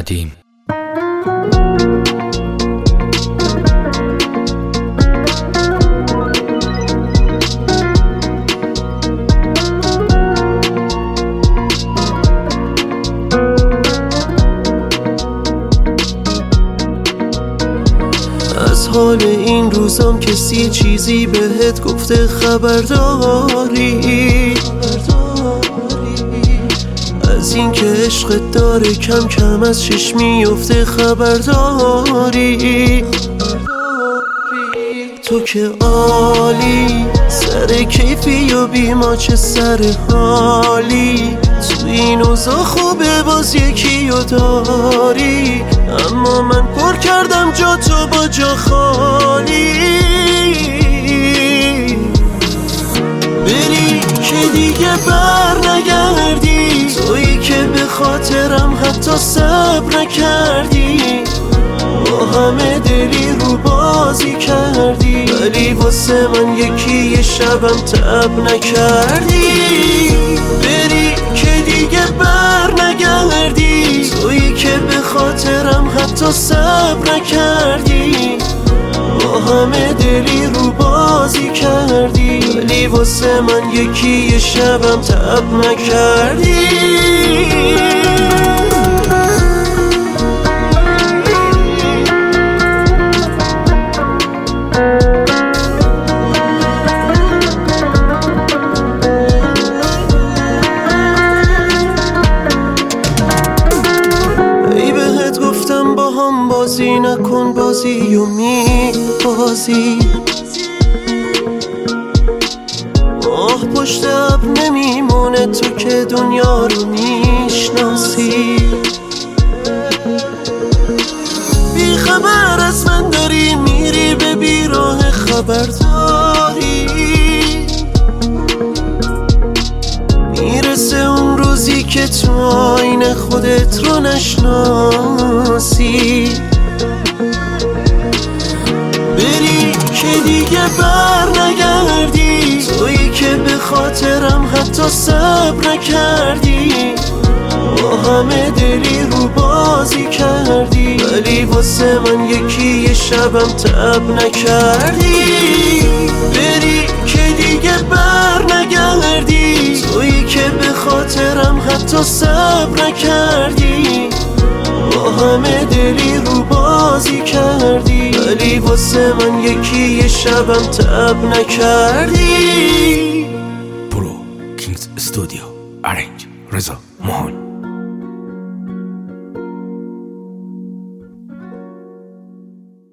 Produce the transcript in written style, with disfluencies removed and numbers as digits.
قدیم. از حال این روزام کسی چیزی بهت گفته خبرداری؟ از این که عشقت داره کم کم از چشم میفته خبرداری؟ تو که عالی سر کیفی و بی ما چه سر حالی، تو این اوضاع خوبه باز یکی رو داری، اما من پر کردم جا تو با جا خالی. بری که دیگه بر نگردی، تویی که به خاطرم حتی صبر نکردی، با همه دلی رو بازی کردی، ولی واسه من یه شبم تب نکردی. بری که دیگه بر نگردی، تویی که به خاطرم حتی صبر نکردی، با همه دلی رو بازی کردی، ولی واسه من یه شبم تب نکردی. با هم بازی نکن بازی و بازی، ماه پشت ابر نمیمونه تو که دنیا رو میشناسی. بی خبر از من داری میری به بیراه خبرداری، میرسه اون روزی که تو آینه خودت رو نشناسی. بری که دیگه بر نگردی، تویی که به خاطرم حتی صبر نکردی، با همه دلی رو بازی کردی، ولی واسه من یه شبم تب نکردی. بری که دیگه بر نگردی، تویی که به خاطرم حتی صبر نکردی، با همه دلی رو بازی کردی، ولی واسه من یه شبم تب نکردی. برو کینگز استودیو. آره.